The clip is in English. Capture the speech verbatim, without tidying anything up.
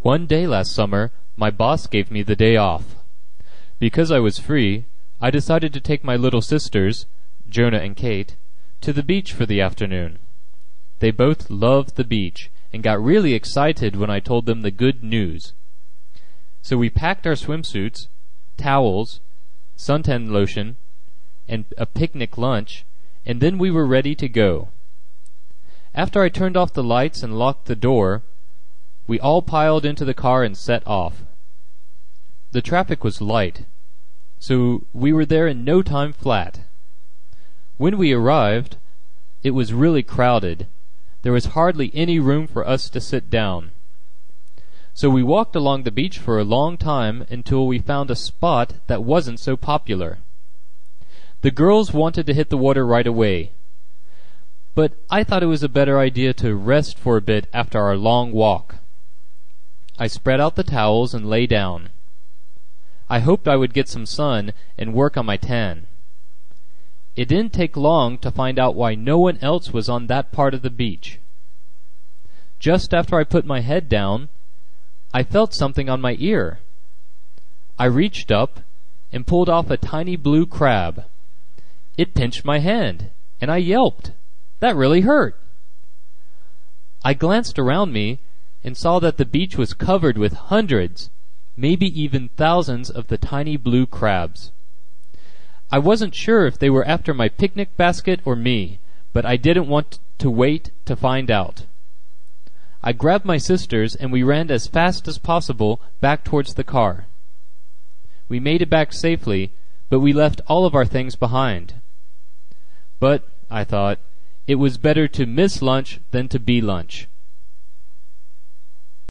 One day last summer, my boss gave me the day off. Because I was free, I decided to take my little sisters, Jonah and Kate, to the beach for the afternoon. They both loved the beach and got really excited when I told them the good news. So we packed our swimsuits, towels, suntan lotion, and a picnic lunch, and then we were ready to go. After I turned off the lights and locked the door, we all piled into the car and set off. The traffic was light, so we were there in no time flat. When we arrived, it was really crowded. There was hardly any room for us to sit down. So we walked along the beach for a long time until we found a spot that wasn't so popular. The girls wanted to hit the water right away, but I thought it was a better idea to rest for a bit after our long walk. I spread out the towels and lay down. I hoped I would get some sun and work on my tan. It didn't take long to find out why no one else was on that part of the beach. Just after I put my head down, I felt something on my ear. I reached up and pulled off a tiny blue crab. It pinched my hand, and I yelped. That really hurt. I glanced around me and saw that the beach was covered with hundreds, maybe even thousands of the tiny blue crabs. I wasn't sure if they were after my picnic basket or me, but I didn't want to wait to find out. I grabbed my sisters and we ran as fast as possible back towards the car. We made it back safely, but we left all of our things behind. But, I thought, it was better to miss lunch than to be lunch.